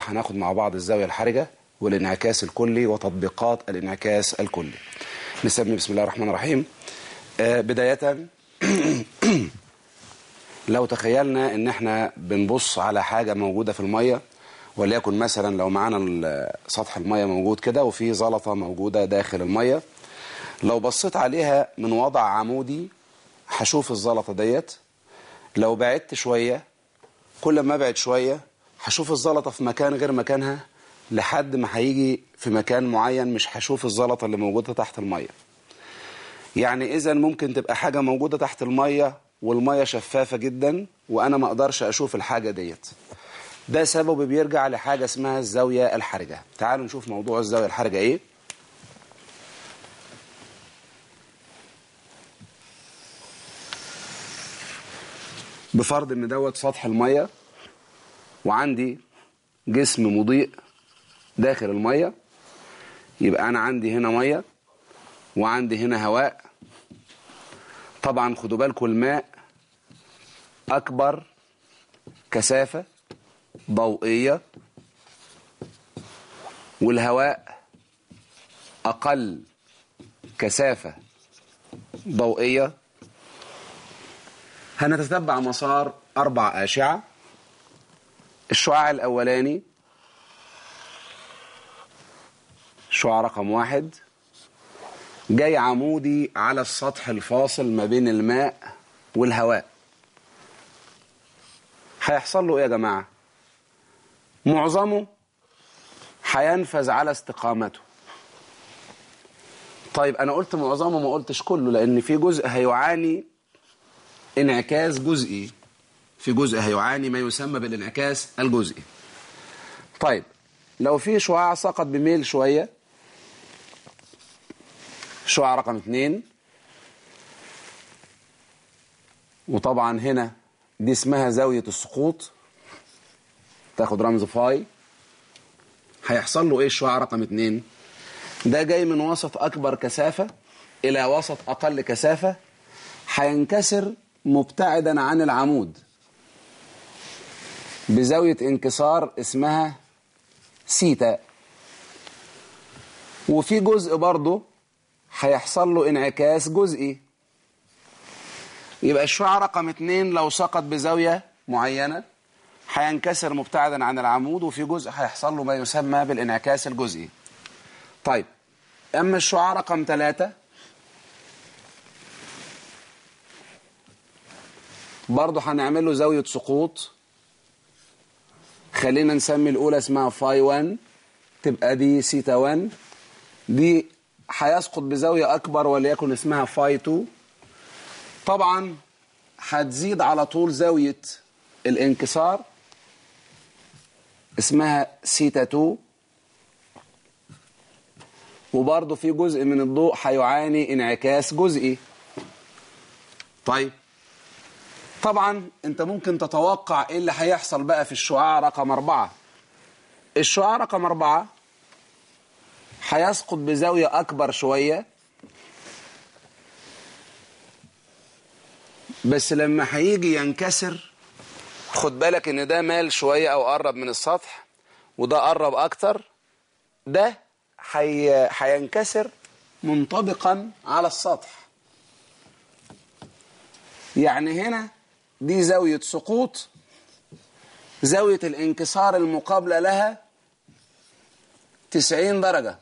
هناخد مع بعض الزاوية الحرجة والانعكاس الكلي وتطبيقات الانعكاس الكلي. نسمي بسم الله الرحمن الرحيم. بداية لو تخيلنا ان احنا بنبص على حاجة موجودة في المية، وليكن مثلا لو معانا سطح المية موجود كده وفي زلطة موجودة داخل المية، لو بصيت عليها من وضع عمودي هشوف الزلطة ديت. لو بعدت شوية، كل ما ابعد شوية هشوف الزلطة في مكان غير مكانها لحد ما هيجي في مكان معين مش هشوف الزلطة اللي موجودة تحت المية. يعني إذا ممكن تبقى حاجة موجودة تحت المية والمية شفافة جدا وأنا ما أقدرش أشوف الحاجة ديت. ده سبب بيرجع لحاجة اسمها الزاوية الحرجة. تعالوا نشوف موضوع الزاوية الحرجة إيه. بفرض ان دوت سطح المية وعندي جسم مضيء داخل المية، يبقى انا عندي هنا مية وعندي هنا هواء. طبعا خدوا بالكم الماء اكبر كثافة ضوئية والهواء اقل كثافة ضوئية. هنتتبع مسار 4 أشعة. الشعاع الأولاني شعاع رقم 1 جاي عمودي على السطح الفاصل ما بين الماء والهواء. هيحصل له ايه يا جماعة؟ معظمه هينفذ على استقامته. طيب انا قلت معظمه ما قلتش كله، لان في جزء هيعاني انعكاس جزئي، في جزء هيعاني ما يسمى بالانعكاس الجزئي. طيب لو في شعاع سقط بميل شوية، شعاع رقم 2، وطبعا هنا دي اسمها زاوية السقوط، تاخد رمز فاي. هيحصل له ايه الشعاع رقم 2 ده؟ جاي من وسط اكبر كثافة الى وسط اقل كثافة، هينكسر مبتعدا عن العمود بزاوية انكسار اسمها سيتا. وفي جزء برضه هيحصل له انعكاس جزئي. يبقى الشعاع رقم 2 لو سقط بزاوية معينة هينكسر مبتعدا عن العمود، وفي جزء هيحصل له ما يسمى بالانعكاس الجزئي. طيب اما الشعاع رقم 3 برضه هنعمل له زاوية سقوط. خلينا نسمي الأولى اسمها فاي 1، تبقى دي سيتا 1. دي هيسقط بزاوية أكبر وليكن اسمها فاي 2. طبعا هتزيد على طول زاوية الانكسار اسمها سيتا 2، وبرضه في جزء من الضوء هيعاني انعكاس جزئي. طيب طبعا انت ممكن تتوقع ايه اللي هيحصل بقى في الشعاع رقم 4. الشعاع رقم 4 هيسقط بزاوية اكبر شوية، بس لما هيجي ينكسر خد بالك ان ده مال شوية او قرب من السطح وده قرب اكتر. ده هينكسر منطبقا على السطح. يعني هنا دي زاوية سقوط، زاوية الانكسار المقابلة لها 90 درجة.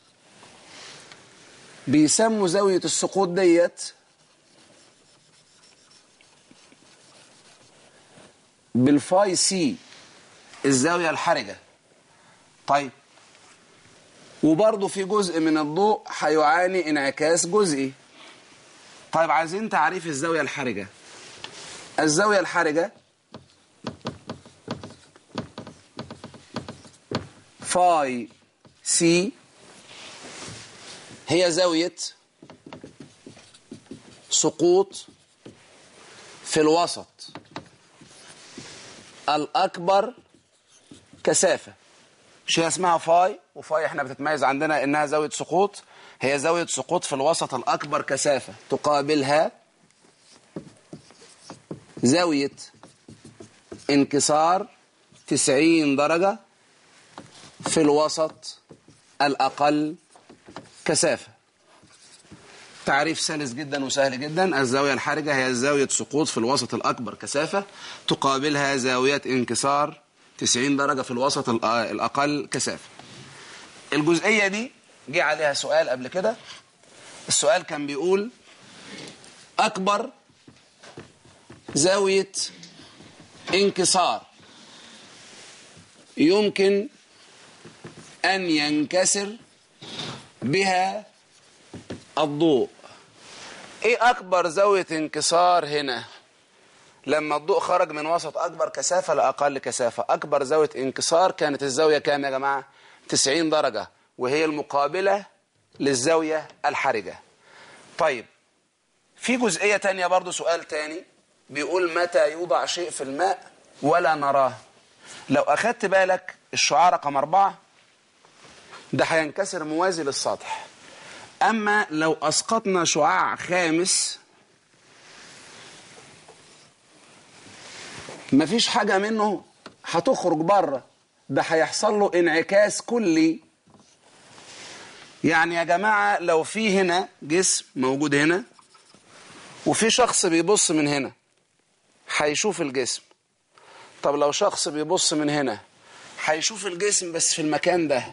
بيسموا زاوية السقوط ديت بالفاي سي، الزاوية الحرجة. طيب وبرضه في جزء من الضوء هيعاني انعكاس جزئي. طيب عايزين تعريف الزاوية الحرجة. الزاوية الحرجة فاي سي هي زاوية سقوط في الوسط الأكبر كثافة. مش هي اسمها فاي؟ وفاي احنا بتتميز عندنا انها زاوية سقوط. هي زاوية سقوط في الوسط الأكبر كثافة، تقابلها زاوية انكسار 90 درجة في الوسط الأقل كثافة. تعريف سلس جدا وسهل جدا. الزاوية الحرجة هي زاوية سقوط في الوسط الأكبر كثافة تقابلها زاوية انكسار 90 درجة في الوسط الأقل كثافة. الجزئية دي جه عليها سؤال قبل كده. السؤال كان بيقول أكبر زاوية انكسار يمكن أن ينكسر بها الضوء. ايه اكبر زاوية انكسار هنا لما الضوء خرج من وسط اكبر كثافة لاقل كثافة؟ اكبر زاوية انكسار كانت الزاوية كام يا جماعة؟ 90 درجة، وهي المقابلة للزاوية الحرجة. طيب في جزئية تانية برضو، سؤال تاني بيقول متى يوضع شيء في الماء ولا نراه؟ لو اخدت بالك الشعاع رقم 4 ده هينكسر موازي للسطح. أما لو أسقطنا شعاع خامس مفيش حاجة منه هتخرج بره، ده هيحصل له انعكاس كلي. يعني يا جماعة لو في هنا جسم موجود هنا وفي شخص بيبص من هنا هيشوف الجسم. طب لو شخص بيبص من هنا هيشوف الجسم بس في المكان ده.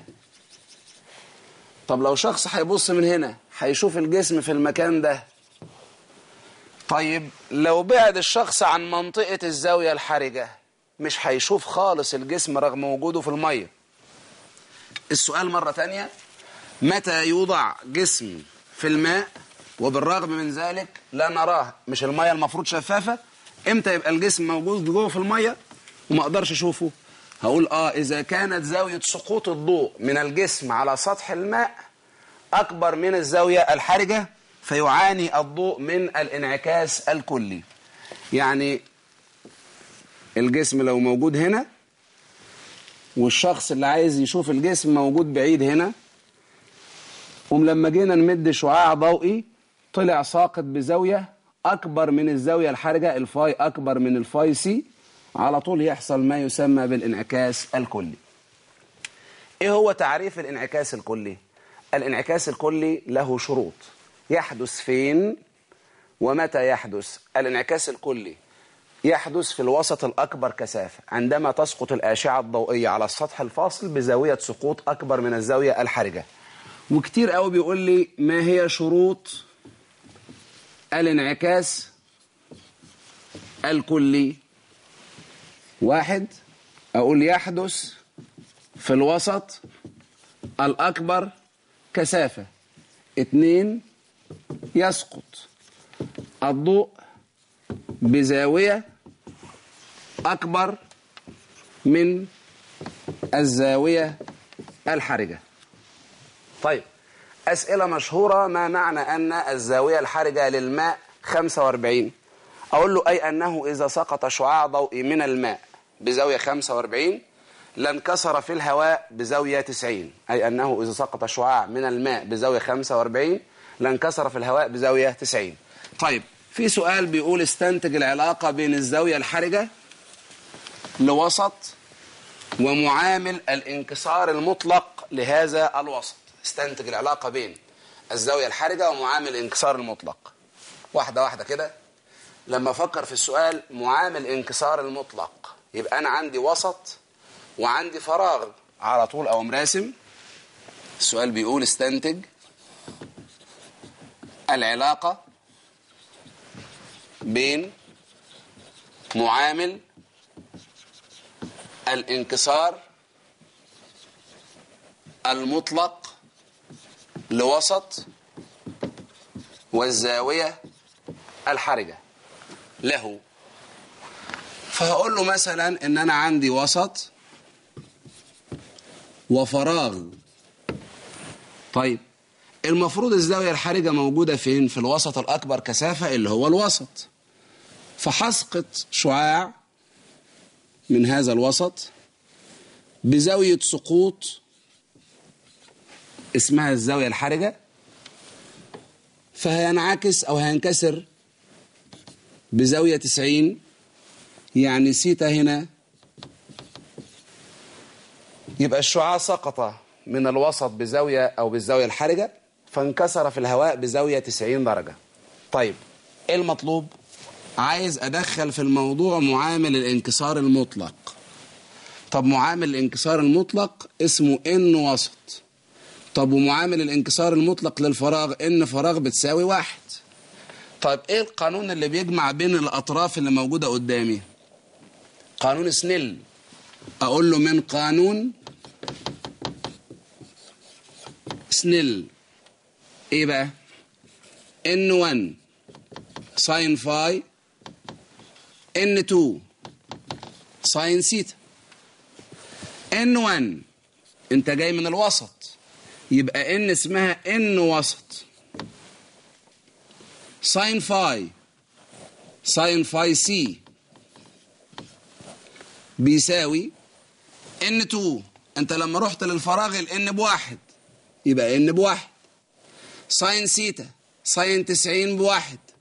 طب لو شخص هيبص من هنا هيشوف الجسم في المكان ده. طيب لو بعد الشخص عن منطقة الزاوية الحرجة مش هيشوف خالص الجسم رغم وجوده في المية. السؤال مرة تانية، متى يوضع جسم في الماء وبالرغم من ذلك لا نراه؟ مش المية المفروض شفافة؟ امتى يبقى الجسم موجود جوه في المية وما اقدرش اشوفه؟ هقول إذا كانت زاوية سقوط الضوء من الجسم على سطح الماء أكبر من الزاوية الحرجة فيعاني الضوء من الانعكاس الكلي. يعني الجسم لو موجود هنا والشخص اللي عايز يشوف الجسم موجود بعيد هنا، ولما جينا نمد شعاع ضوئي طلع ساقط بزاوية أكبر من الزاوية الحرجة، الفاي أكبر من الفاي سي، على طول يحصل ما يسمى بالانعكاس الكلي. ايه هو تعريف الانعكاس الكلي؟ الانعكاس الكلي له شروط. يحدث فين ومتى يحدث؟ الانعكاس الكلي يحدث في الوسط الأكبر كثافة عندما تسقط الأشعة الضوئية على السطح الفاصل بزاوية سقوط أكبر من الزاوية الحرجة. وكتير قوي بيقول لي ما هي شروط الانعكاس الكلي؟ 1 أقول يحدث في الوسط الأكبر كثافة. 2 يسقط الضوء بزاوية أكبر من الزاوية الحرجة. طيب أسئلة مشهورة، ما معنى أن الزاوية الحرجة للماء 45؟ أقول له أي أنه إذا سقط شعاع ضوئي من الماء بزاوية 45 لانكسر في الهواء بزاوية 90. أي أنه إذا سقط شعاع من الماء بزاوية 45 لانكسر في الهواء بزاوية 90. طيب في سؤال بيقول استنتج العلاقة بين الزاوية الحرجة لوسط ومعامل الانكسار المطلق لهذا الوسط. استنتج العلاقة بين الزاوية الحرجة ومعامل الانكسار المطلق. واحدة واحدة كده. لما أفكر في السؤال معامل انكسار المطلق يبقى أنا عندي وسط وعندي فراغ، على طول أو مراسم. السؤال بيقول استنتج العلاقة بين معامل الانكسار المطلق لوسط والزاوية الحرجة له. فهقول له مثلا ان انا عندي وسط وفراغ. طيب المفروض الزاوية الحرجة موجودة فين؟ في الوسط الأكبر كثافة اللي هو الوسط. فحسقط شعاع من هذا الوسط بزاوية سقوط اسمها الزاوية الحرجة، فهينعكس أو هينكسر بزاوية 90. يعني سيتا هنا يبقى الشعاع سقط من الوسط بزاوية أو بالزاوية الحرجة فانكسر في الهواء بزاوية 90 درجة. طيب إيه المطلوب؟ عايز أدخل في الموضوع معامل الانكسار المطلق. طب معامل الانكسار المطلق اسمه إن وسط. طب ومعامل الانكسار المطلق للفراغ إن فراغ بتساوي 1. طيب إيه القانون اللي بيجمع بين الأطراف اللي موجودة قدامي؟ قانون سنيل. أقول له من قانون سنيل إيه بقى؟ N1 ساين فاي N2 ساين سيتا. N1 انت جاي من الوسط يبقى N اسمها N وسط. ساين فاي سي بيساوي N2. انت لما رحت للفراغ ال N ب1 يبقى N ب1. ساين سيتا ساين 90 ب1.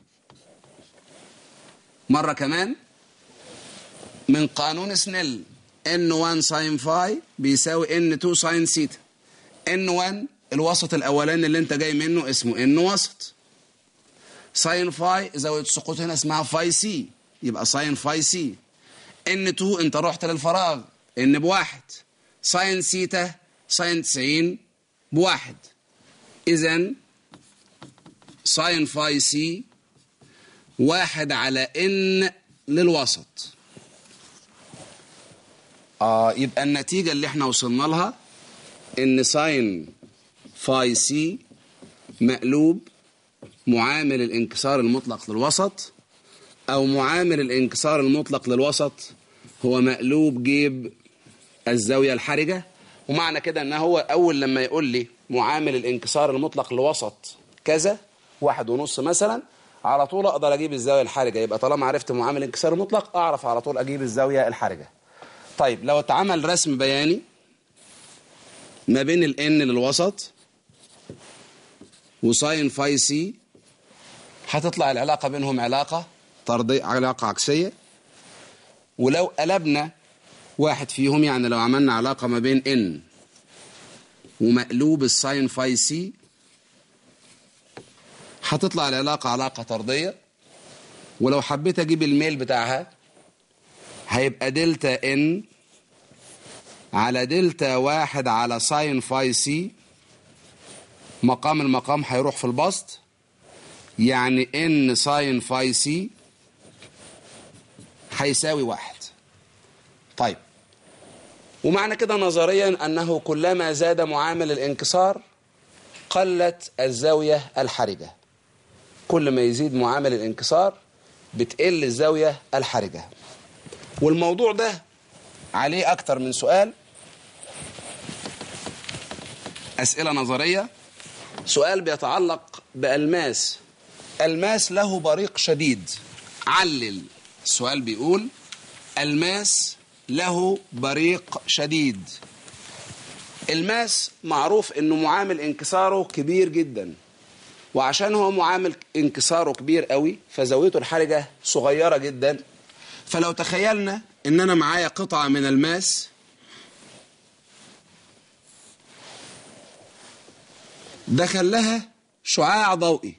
مرة كمان من قانون سنيل N1 ساين فاي بيساوي N2 ساين سيتا. N1 الوسط الأولاني اللي انت جاي منه اسمه N وسط. ساين فاي زاوية السقوط هنا اسمها فاي سي يبقى ساين فاي سي. N2 انت رحت للفراغ N ب1. ساين سيتا ساين 90 ب1. إذن ساين فاي سي 1 على N للوسط. يبقى النتيجة اللي احنا وصلنا لها ان ساين فاي سي مقلوب معامل الانكسار المطلق للوسط، او معامل الانكسار المطلق للوسط هو مقلوب جيب الزاوية الحرجة. ومعنى كده ان هو اول لما يقول لي معامل الانكسار المطلق للوسط كذا 1.5 مثلا، على طول اقدر اجيب الزاوية الحرجة. يبقى طالما عرفت معامل الانكسار المطلق اعرف على طول اجيب الزاوية الحرجة. طيب لو اتعمل رسم بياني ما بين ال N للوسط وساين فاي سي هتطلع العلاقة بينهم علاقة طردية، علاقة عكسية. ولو قلبنا واحد فيهم، يعني لو عملنا علاقة ما بين N ومقلوب الساين فاي سي هتطلع العلاقة علاقة طردية. ولو حبيت اجيب الميل بتاعها هيبقى دلتا N على دلتا 1 على ساين فاي سي. مقام المقام هيروح في البسط، يعني N ساين فاي سي هيساوي 1. طيب ومعنى كده نظريا أنه كلما زاد معامل الانكسار قلت الزاوية الحرجة. كل ما يزيد معامل الانكسار بتقل الزاوية الحرجة. والموضوع ده عليه أكتر من سؤال، أسئلة نظرية. سؤال بيتعلق بألماس. الماس له بريق شديد، علل. السؤال بيقول الماس له بريق شديد. الماس معروف انه معامل انكساره كبير جدا، وعشان هو معامل انكساره كبير قوي فزاويته الحرجة صغيرة جدا. فلو تخيلنا ان انا معايا قطعة من الماس دخل لها شعاع ضوئي،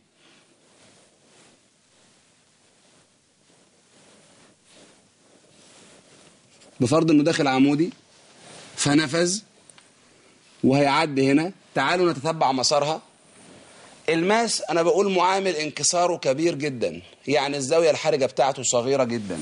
بفرض انه داخل عمودي فنفذ وهيعدي هنا. تعالوا نتتبع مسارها. الماس انا بقول معامل انكساره كبير جدا، يعني الزاوية الحرجة بتاعته صغيرة جدا.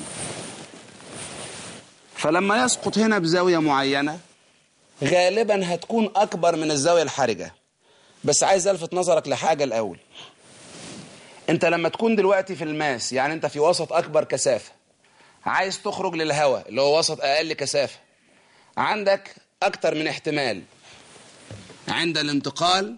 فلما يسقط هنا بزاوية معينة غالبا هتكون اكبر من الزاوية الحرجة. بس عايز الفت نظرك لحاجة الاول. انت لما تكون دلوقتي في الماس، يعني انت في وسط اكبر كثافة، عايز تخرج للهواء اللي هو وسط اقل كثافة، عندك اكتر من احتمال. عند الانتقال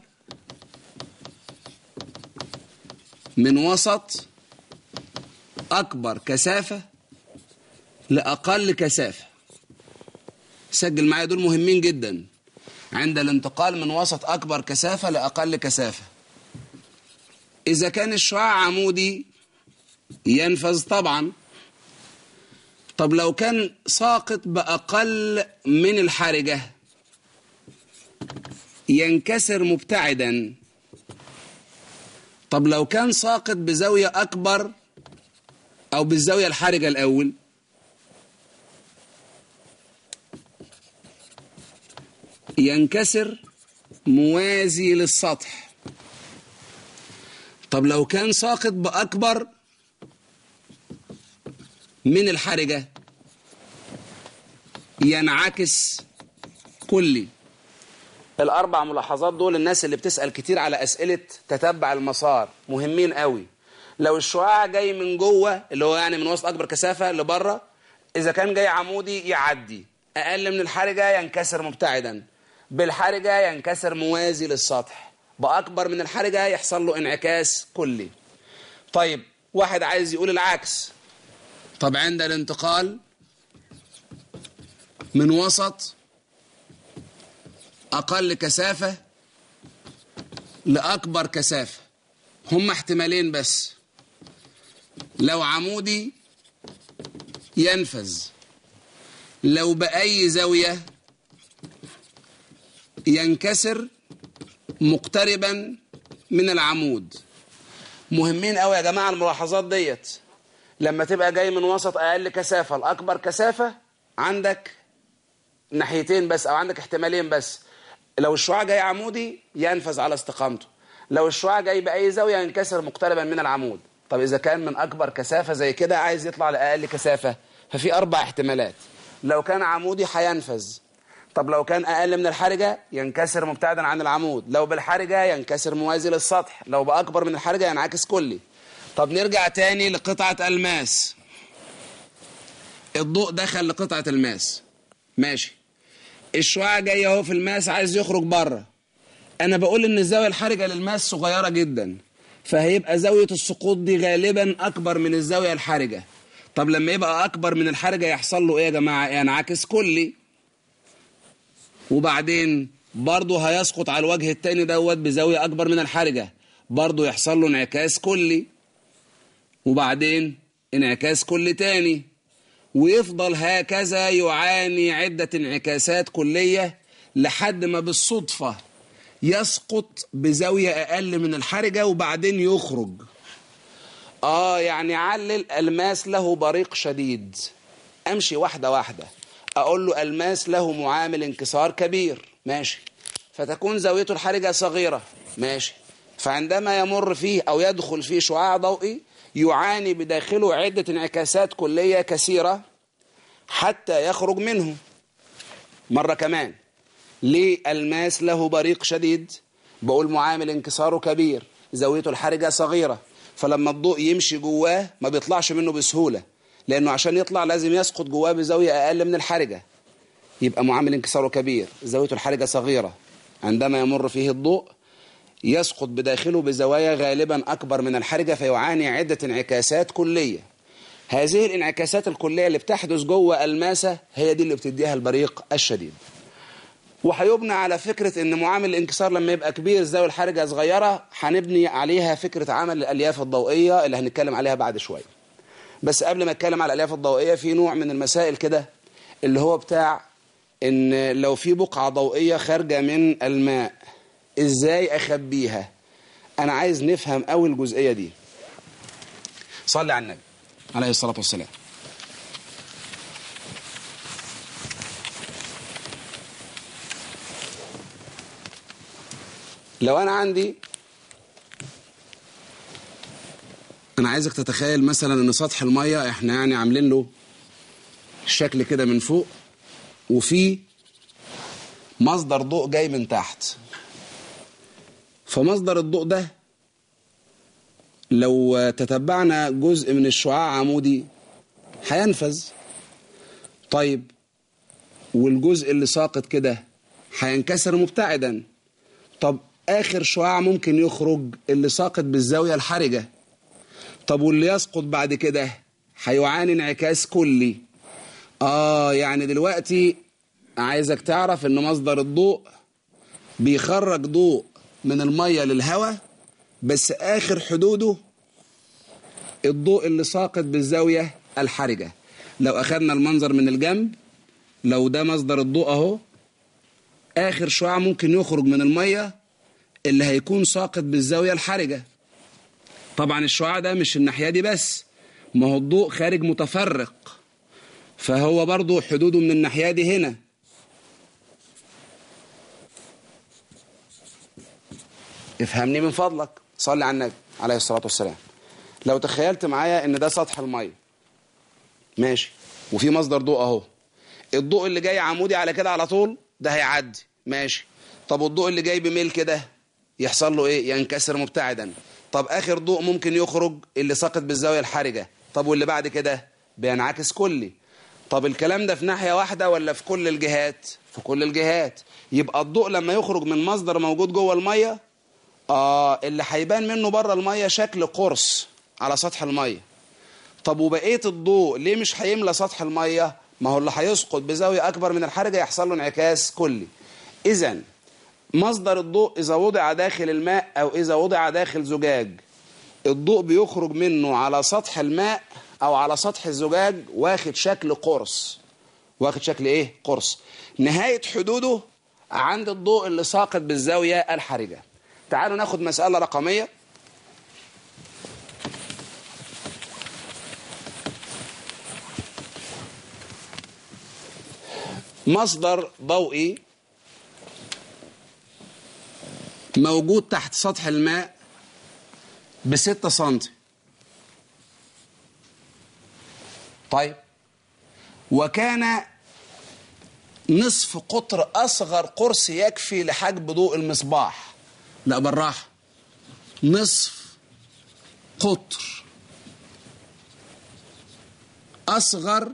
من وسط اكبر كثافة لاقل كثافة، سجل معايا دول مهمين جدا. عند الانتقال من وسط اكبر كثافة لاقل كثافة، اذا كان الشعاع عمودي ينفذ طبعا. طب لو كان ساقط باقل من الحرجة ينكسر مبتعدا. طب لو كان ساقط بزاوية أكبر أو بالزاوية الحرجة الأول، ينكسر موازي للسطح. طب لو كان ساقط بأكبر من الحرجة، ينعكس كلي. الأربع ملاحظات دول الناس اللي بتسأل كتير على أسئلة تتبع المسار مهمين قوي. لو الشعاع جاي من جوه اللي هو يعني من وسط أكبر كثافة لبره، إذا كان جاي عمودي يعدي، أقل من الحرجة ينكسر مبتعدا، بالحرجة ينكسر موازي للسطح، بأكبر من الحرجة يحصل له انعكاس كلي. طيب واحد عايز يقول العكس. طب عند الانتقال من وسط أقل كثافة لأكبر كثافة، هم احتمالين بس. لو عمودي ينفذ، لو بأي زاوية ينكسر مقتربا من العمود. مهمين قوي يا جماعة الملاحظات ديت. لما تبقى جاي من وسط أقل كثافة لأكبر كثافة، عندك ناحيتين بس أو عندك احتمالين بس. لو الشعاع جاي عمودي ينفذ على استقامته، لو الشعاع جاي بأي زاوية ينكسر مقتربا من العمود. طب إذا كان من أكبر كثافة زي كده عايز يطلع لأقل كثافة، ففي 4 احتمالات. لو كان عمودي هينفذ. طب لو كان أقل من الحرجة ينكسر مبتعدا عن العمود، لو بالحرجة ينكسر موازي للسطح، لو بأكبر من الحرجة ينعكس كلي. طب نرجع تاني لقطعة الماس. الضوء دخل لقطعة الماس، ماشي. الشعاع جاي اهو في الماس عايز يخرج بره. انا بقول ان الزاويه الحرجه للماس صغيره جدا، فهيبقى زاويه السقوط دي غالبا اكبر من الزاويه الحرجه. طب لما يبقى اكبر من الحرجه يحصل له ايه يا جماعه؟ ينعكس كلي. وبعدين برضه هيسقط على الوجه التاني دوت بزاويه اكبر من الحرجه، برضه يحصل له انعكاس كلي. وبعدين انعكاس كلي تاني، ويفضل هكذا يعاني عدة انعكاسات كلية لحد ما بالصدفة يسقط بزاوية أقل من الحرجة وبعدين يخرج. يعني علل الماس له بريق شديد. أمشي واحدة واحدة. أقول له الماس له معامل انكسار كبير، ماشي، فتكون زاويته الحرجة صغيرة، ماشي. فعندما يمر فيه أو يدخل فيه شعاع ضوئي يعاني بداخله عدة انعكاسات كلية كثيرة حتى يخرج منه. مرة كمان، ليه الماس له بريق شديد؟ بقول معامل انكساره كبير، زاويته الحرجة صغيرة، فلما الضوء يمشي جواه ما بيطلعش منه بسهولة، لأنه عشان يطلع لازم يسقط جواه بزاوية أقل من الحرجة. يبقى معامل انكساره كبير، زاويته الحرجة صغيرة، عندما يمر فيه الضوء يسقط بداخله بزوايا غالبا أكبر من الحرجة فيعاني عدة انعكاسات كلية. هذه الانعكاسات الكلية اللي بتحدث جوه الماسة هي دي اللي بتديها البريق الشديد. وهيبنى على فكرة ان معامل الانكسار لما يبقى كبير الزاوية الحرجة صغيرة، هنبني عليها فكرة عمل الألياف الضوئية اللي هنتكلم عليها بعد شوية. بس قبل ما اتكلم على الألياف الضوئية، في نوع من المسائل كده اللي هو بتاع ان لو في بقعة ضوئية خارجة من الماء ازاي اخبيها. انا عايز نفهم اول الجزئية دي. صلي على النبي عليه الصلاة والسلام. لو أنا عايزك تتخيل مثلا إن سطح المية إحنا يعني عاملين له شكل كده من فوق، وفي مصدر ضوء جاي من تحت. فمصدر الضوء ده لو تتبعنا جزء من الشعاع عمودي هينفذ. طيب والجزء اللي ساقط كده هينكسر مبتعدا. طب آخر شعاع ممكن يخرج اللي ساقط بالزاوية الحرجة. طب واللي يسقط بعد كده هيعاني انعكاس كلي. يعني دلوقتي عايزك تعرف ان مصدر الضوء بيخرج ضوء من المية للهواء، بس آخر حدوده الضوء اللي ساقط بالزاوية الحرجة. لو أخذنا المنظر من الجنب، لو ده مصدر الضوء اهو، آخر شعاع ممكن يخرج من المية اللي هيكون ساقط بالزاوية الحرجة. طبعا الشعاع ده مش الناحية دي بس، ما هو الضوء خارج متفرق، فهو برضو حدوده من الناحية دي هنا. افهمني من فضلك، صلي على النبي عليه الصلاة والسلام. لو تخيلت معايا ان ده سطح المية ماشي، وفي مصدر ضوء اهو، الضوء اللي جاي عمودي على كده على طول ده هيعدي ماشي. طب والضوء اللي جاي بميل كده يحصل له ايه؟ ينكسر مبتعدا. طب اخر ضوء ممكن يخرج اللي ساقط بالزاوية الحرجة، طب واللي بعد كده بينعكس كلي. طب الكلام ده في ناحية واحدة ولا في كل الجهات؟ في كل الجهات. يبقى الضوء لما يخرج من مصدر موجود جوه المية اللي هيبان منه بره المية شكل قرص على سطح المية. طب وبقية الضوء ليه مش هيملى سطح المية؟ ما هو اللي هيسقط بزاوية أكبر من الحرجة يحصل له انعكاس كلي. إذن مصدر الضوء إذا وضع داخل الماء أو إذا وضع داخل زجاج، الضوء بيخرج منه على سطح الماء أو على سطح الزجاج واخد شكل قرص. واخد شكل إيه؟ قرص. نهاية حدوده عند الضوء اللي ساقط بالزاوية الحرجة. تعالوا ناخد مسألة رقمية. مصدر ضوئي موجود تحت سطح الماء ب6 سنتي. طيب، وكان نصف قطر أصغر قرص يكفي لحجب ضوء المصباح. لا بالراحة، نصف قطر أصغر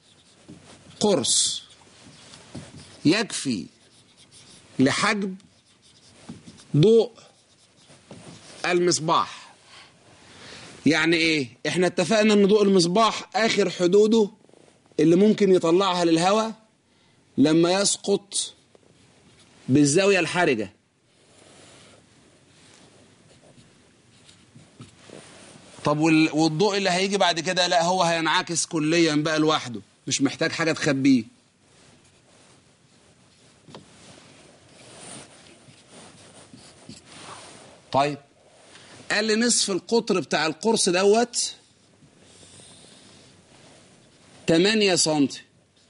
قرص يكفي لحجب ضوء المصباح. يعني ايه؟ احنا اتفقنا ان ضوء المصباح اخر حدوده اللي ممكن يطلعها للهواء لما يسقط بالزاوية الحرجة. طب والضوء اللي هيجي بعد كده لا، هو هينعكس كليا بقى لوحده، مش محتاج حاجة تخبيه. طيب، قال لي نصف القطر بتاع القرص دوت 8 سنتي.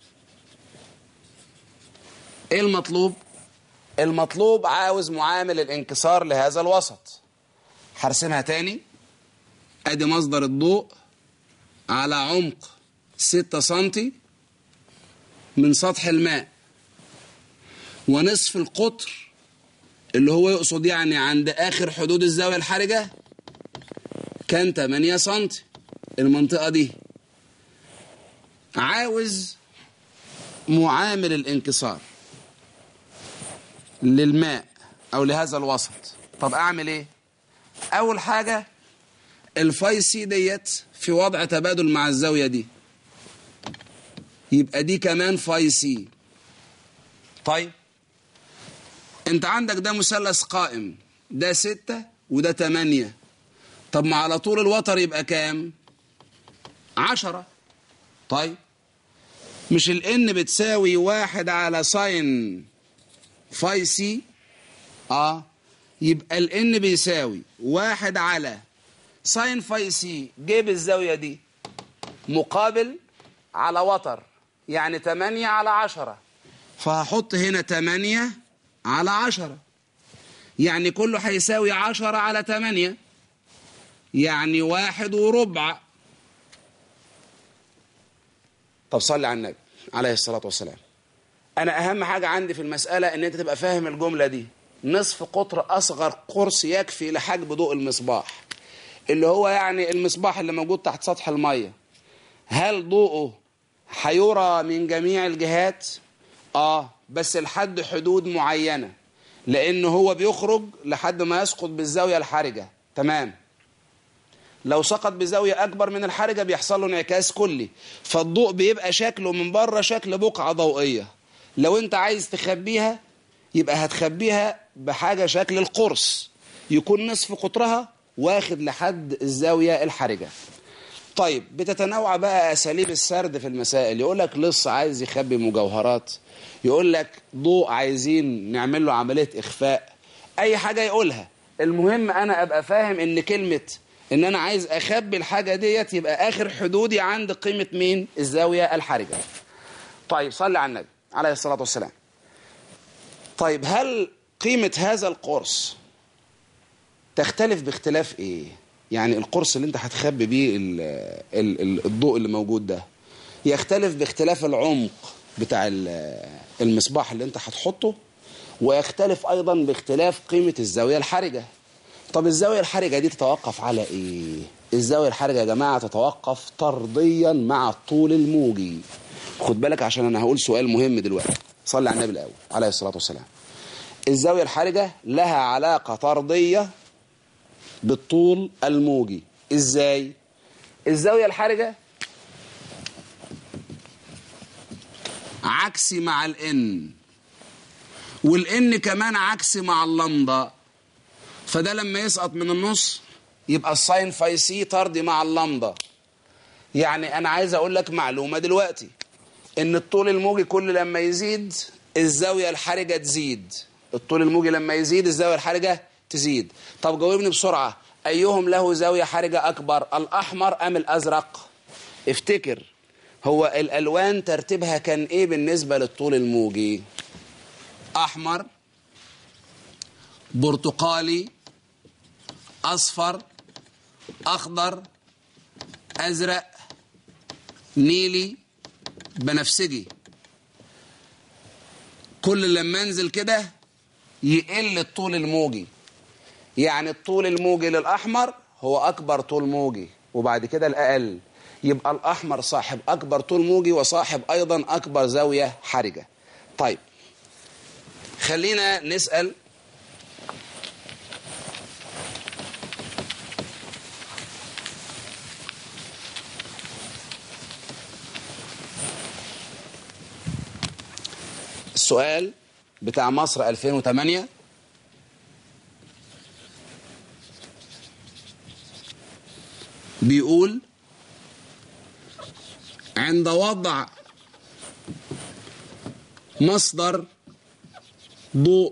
ايه المطلوب؟ المطلوب عاوز معامل الانكسار لهذا الوسط. هرسمها تاني. ادي مصدر الضوء على عمق 6 سنتي من سطح الماء، ونصف القطر اللي هو يقصد يعني عند آخر حدود الزاوية الحرجة كان 8 سنتي. المنطقة دي عاوز معامل الانكسار للماء أو لهذا الوسط. طب أعمل إيه؟ أول حاجة الفاي سي ديت في وضع تبادل مع الزاوية دي، يبقى دي كمان فاي سي. طيب، انت عندك ده مثلث قائم، ده 6 وده 8. طب ما على طول الوتر يبقى كام؟ 10. طيب، مش الان بتساوي 1 على ساين فاي سي؟ يبقى الان بيساوي 1 على ساين فاي سي جيب الزاوية دي مقابل على وتر، يعني 8 على 10. فهحط هنا 8 على 10، يعني كله هيساوي 10 على 8، يعني 1 وربع. طب صلي على النبي عليه الصلاة والسلام. أنا أهم حاجة عندي في المسألة إن أنت تبقى فاهم الجملة دي. نصف قطر أصغر قرص يكفي لحجب ضوء المصباح، اللي هو يعني المصباح اللي موجود تحت سطح المية. هل ضوءه هيرى من جميع الجهات؟ بس لحد حدود معينة، لأنه هو بيخرج لحد ما يسقط بالزاوية الحرجة. تمام. لو سقط بزاوية أكبر من الحرجة بيحصل له انعكاس كلي، فالضوء بيبقى شكله من بره شكل بقعة ضوئية. لو أنت عايز تخبيها يبقى هتخبيها بحاجة شكل القرص، يكون نصف قطرها واخد لحد الزاوية الحرجة. طيب بتتنوع بقى أساليب السرد في المسائل. يقول لك لص عايز يخبي مجوهرات، يقول لك ضوء عايزين نعمل له عملية إخفاء، أي حاجة يقولها. المهم أنا أبقى فاهم إن كلمة إن أنا عايز أخبي الحاجة ديت يبقى آخر حدودي عند قيمة مين؟ الزاوية الحرجة. طيب صلي على النبي عليه الصلاة والسلام. طيب هل قيمة هذا القرص تختلف باختلاف إيه؟ يعني القرص اللي انت هتخبي بيه الضوء اللي موجود ده يختلف باختلاف العمق بتاع المصباح اللي انت هتحطه، ويختلف ايضا باختلاف قيمة الزاوية الحرجة. طب الزاوية الحرجة دي تتوقف على ايه؟ الزاوية الحرجة يا جماعة تتوقف طرديا مع الطول الموجي. خد بالك عشان انا هقول سؤال مهم دلوقتي. صلي على النبي الاول عليه الصلاة والسلام. الزاوية الحرجة لها علاقة طردية بالطول الموجي. ازاي؟ الزاوية الحرجة عكسي مع الان، والان كمان عكسي مع اللمضة، فده لما يسقط من النص يبقى الساين فاي سي طردي مع اللمضة. يعني انا عايز اقول لك معلومة دلوقتي، ان الطول الموجي كل لما يزيد الزاوية الحرجة تزيد. الطول الموجي لما يزيد الزاوية الحرجة تزيد. طب جاوبني بسرعة، أيهم له زاوية حرجة أكبر، الأحمر أم الأزرق؟ افتكر، هو الألوان ترتيبها كان إيه بالنسبة للطول الموجي؟ أحمر، برتقالي، أصفر، أخضر، أزرق، نيلي، بنفسجي. كل لما انزل كده يقل الطول الموجي. يعني الطول الموجي للأحمر هو أكبر طول موجي، وبعد كده الأقل. يبقى الأحمر صاحب أكبر طول موجي وصاحب أيضا أكبر زاوية حرجة. طيب خلينا نسأل السؤال بتاع مصر 2008. بيقول عند وضع مصدر ضوء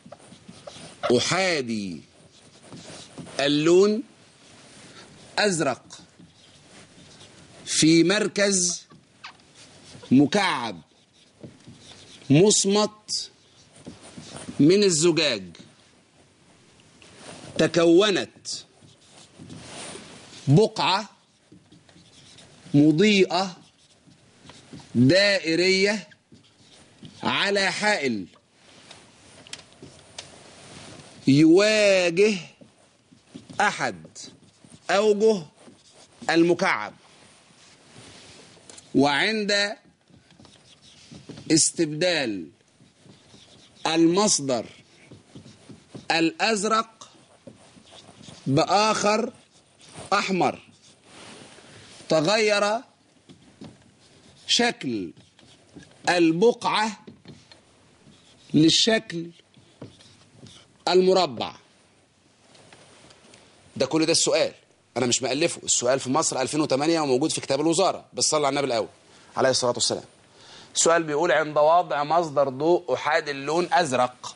أحادي اللون أزرق في مركز مكعب مصمت من الزجاج، تكونت بقعة مضيئة دائرية على حائل يواجه أحد أوجه المكعب، وعند استبدال المصدر الأزرق بآخر أحمر تغير شكل البقعة للشكل المربع. ده كل ده السؤال، أنا مش مألفه. السؤال في مصر 2008 وموجود في كتاب الوزارة، بس صلى على النبي الأول عليه الصلاة والسلام. السؤال بيقول عند وضع مصدر ضوء أحادي اللون أزرق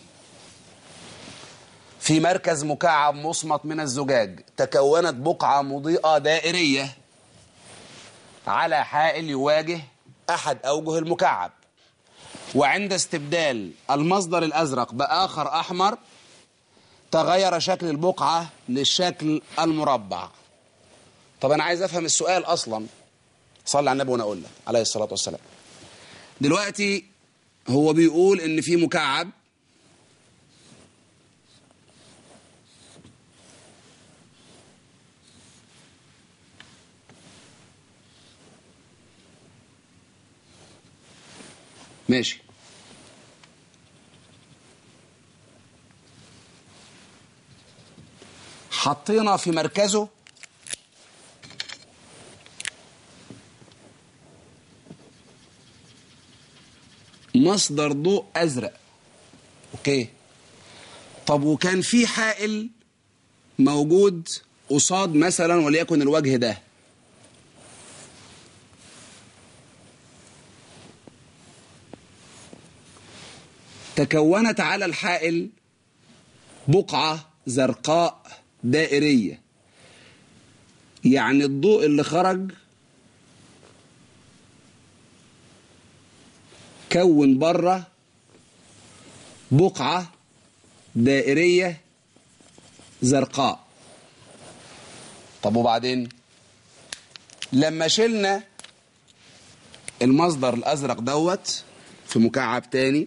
في مركز مكعب مصمت من الزجاج، تكونت بقعة مضيئة دائرية على حائل يواجه أحد أوجه المكعب، وعند استبدال المصدر الأزرق بآخر أحمر تغير شكل البقعة للشكل المربع. طب أنا عايز أفهم السؤال أصلا. صلى على النبي وأنا أقول لك عليه الصلاة والسلام. دلوقتي هو بيقول إن في مكعب ماشي، حطينا في مركزه مصدر ضوء أزرق. أوكي، طب وكان في حائل موجود قصاد مثلا وليكن الوجه ده، تكونت على الحائل بقعة زرقاء دائرية، يعني الضوء اللي خرج كون بره بقعة دائرية زرقاء. طب وبعدين لما شلنا المصدر الأزرق دوت في مكعب تاني،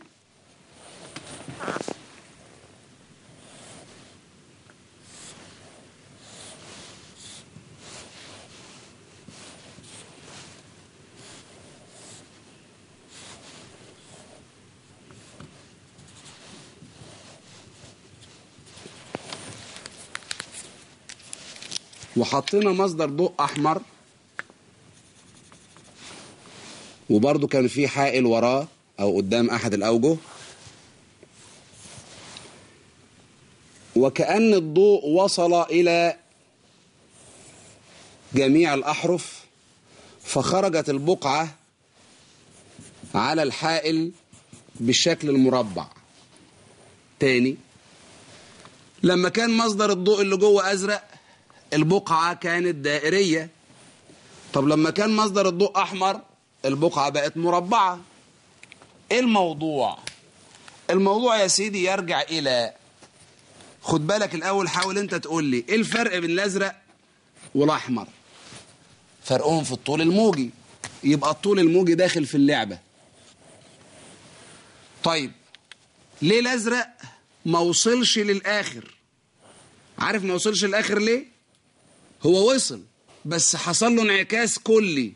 وحطينا مصدر ضوء أحمر، وبرضه كان في حائل وراه أو قدام أحد الأوجه، وكأن الضوء وصل إلى جميع الأحرف، فخرجت البقعة على الحائل بالشكل المربع. تاني، لما كان مصدر الضوء اللي جوه أزرق البقعة كانت دائرية. طب لما كان مصدر الضوء أحمر البقعة بقت مربعة. إيه الموضوع؟ الموضوع يا سيدي يرجع إلى، خد بالك الأول، حاول أنت تقول لي إيه الفرق بين الأزرق والأحمر؟ فرقهم في الطول الموجي، يبقى الطول الموجي داخل في اللعبة. طيب ليه الأزرق ما وصلش للآخر؟ عارف ما وصلش للآخر ليه؟ هو وصل بس حصل له انعكاس كلي.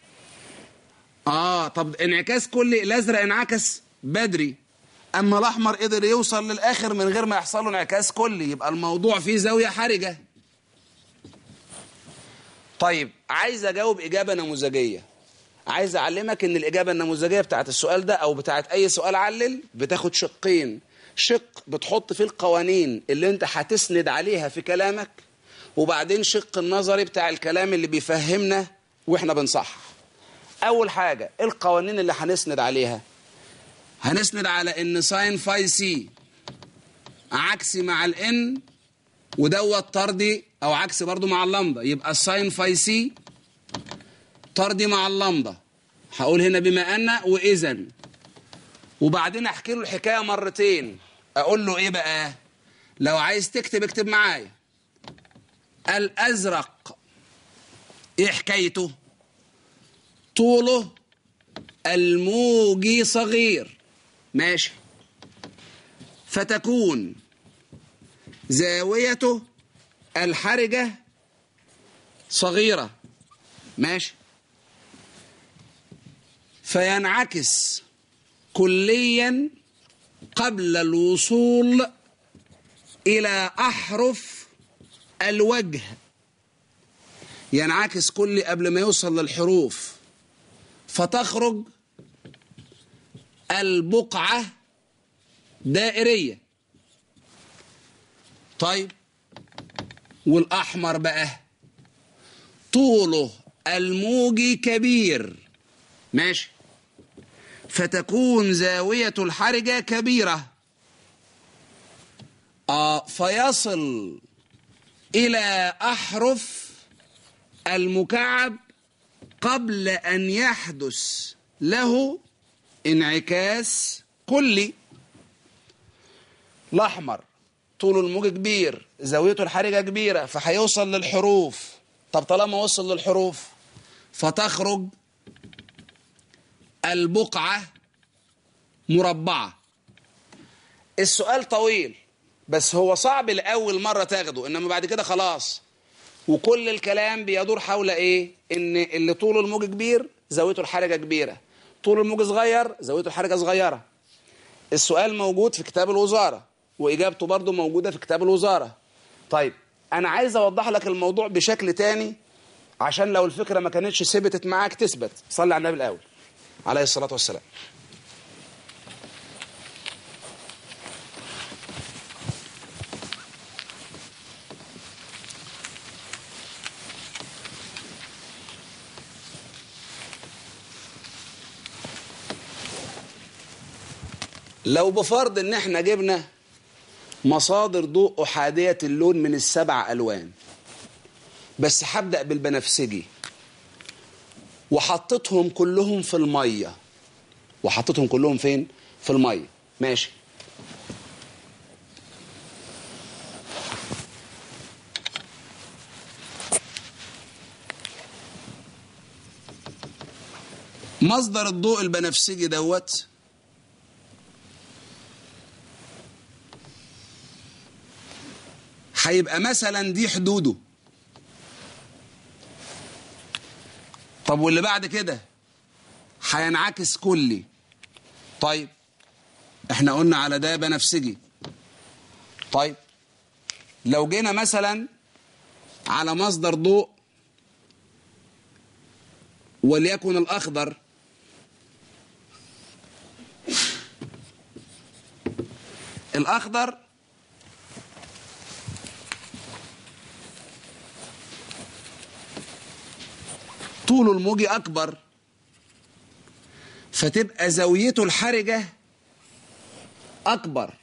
طب انعكاس كلي، الأزرق انعكس بدري، أما الأحمر قدر يوصل للآخر من غير ما يحصل له انعكاس كلي، يبقى الموضوع فيه زاوية حرجة. طيب عايز أجاوب إجابة نموذجية، عايز أعلمك إن الإجابة النموذجية بتاعت السؤال ده أو بتاعت أي سؤال علل بتاخد شقين: شق بتحط فيه القوانين اللي أنت هتسند عليها في كلامك، وبعدين شق النظري بتاع الكلام اللي بيفهمنا وإحنا بنصحح. أول حاجة القوانين اللي هنسند عليها، هنسند على إن ساين فاي سي عكسي مع الإن، ودوت طردي أو عكسي برضو مع اللمضة، يبقى الساين فاي سي طردي مع اللمضة. هقول هنا بما أن وإذن، وبعدين أحكي له الحكاية مرتين. أقول له إيه بقى؟ لو عايز تكتب اكتب معايا. الأزرق إيه حكايته؟ طوله الموجي صغير، ماشي، فتكون زاويته الحرجة صغيرة، ماشي، فينعكس كليا قبل الوصول إلى أحرف الوجه. ينعكس كلي قبل ما يوصل للحروف، فتخرج البقعة دائرية. طيب والأحمر بقى طوله الموجي كبير، ماشي، فتكون زاوية الحرجة كبيرة، فيصل إلى أحرف المكعب قبل أن يحدث له انعكاس كلي. الأحمر طوله الموجي كبير، زاويته الحرجة كبيرة، فهيوصل للحروف. طب طالما وصل للحروف فتخرج البقعة مربعة. السؤال طويل بس هو صعب لأول مرة تاخده، إنما بعد كده خلاص. وكل الكلام بيدور حول إيه؟ إن اللي طوله الموجي كبير زاويته الحرجة كبيرة، طول الموجي صغير زاويته الحرجة صغيرة. السؤال موجود في كتاب الوزارة وإجابته برضو موجودة في كتاب الوزارة. طيب أنا عايز أوضح لك الموضوع بشكل تاني عشان لو الفكرة ما كانتش ثبتت معاك تثبت. صلي على النبي الأول عليه الصلاة والسلام. لو بفرض ان احنا جبنا مصادر ضوء أحادية اللون من ال7 ألوان، بس هبدأ بالبنفسجي وحطيتهم كلهم في المية. وحطيتهم كلهم فين؟ في المية. ماشي. مصدر الضوء البنفسجي دوت هيبقى مثلا دي حدوده. طب واللي بعد كده هينعكس كلي. طيب احنا قلنا على ده بنفسجي. طيب لو جينا مثلا على مصدر ضوء وليكن الأخضر، الأخضر طوله الموجي أكبر، فتبقى زاويته الحرجة أكبر.